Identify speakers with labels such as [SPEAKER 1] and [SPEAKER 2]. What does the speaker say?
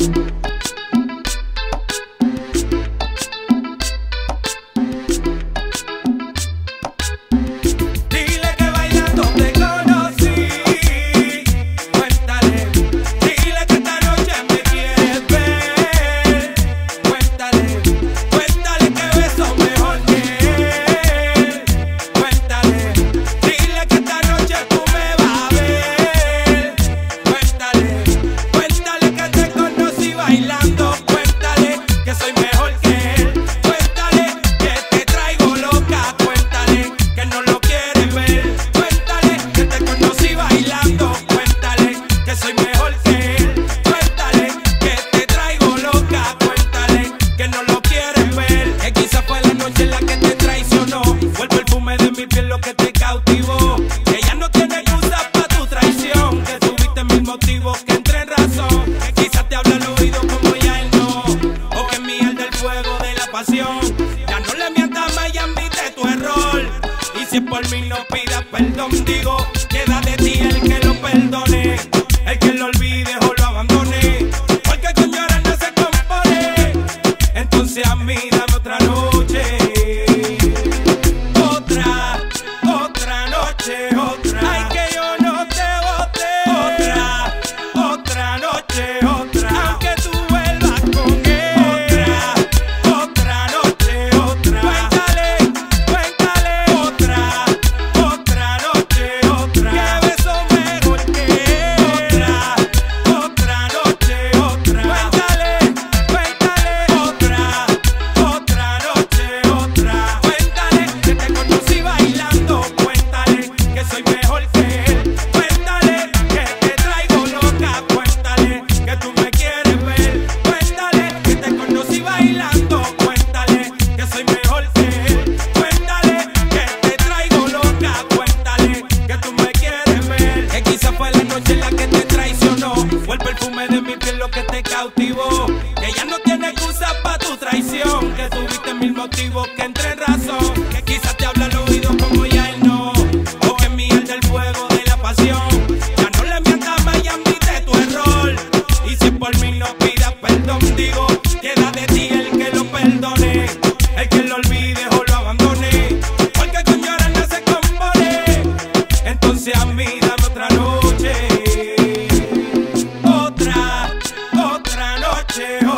[SPEAKER 1] Ya no le mientas más y admite tu error. Y si por mí no pidas perdón, digo, queda de ti el que lo perdone, el que lo olvide o lo abandone. Porque con llorar no se compone. Entonces a mí dame otra noche. Otra noche, otra. Ay, que yo no te bote. Otra noche, otra. Aunque tú vuelvas con él. Otra noche, otra. Cuéntale, otra noche, otra. Que beso mejor que él. Otra noche, otra. Cuéntale, otra noche, otra. Cuéntale que te conocí bailando. Cuéntale que soy mejor que él. Cuéntale que te traigo loca. Cuéntale que tú me quieres ver. Cuéntale que te conocí bailando. Cuéntale que soy mejor que él. Cuéntale que te traigo loca. Cuéntale que tú me quieres ver. Que quizá fue la noche en la que te traicionó. Fue el perfume de mi piel lo que te cautivó. Que ya no tiene excusa pa' tu traición. Que tuviste mil motivos que entre en razón. Que quizás te habla al oído como ya él no. O que mi el del fuego de la pasión. Ya no le mientas más y admite tu error. Y si por mí no pidas perdón, digo, queda de ti el que lo perdone, el que lo olvide o lo abandone. Porque con llorar no se compone. Entonces a mí dame otra noche. Otra noche.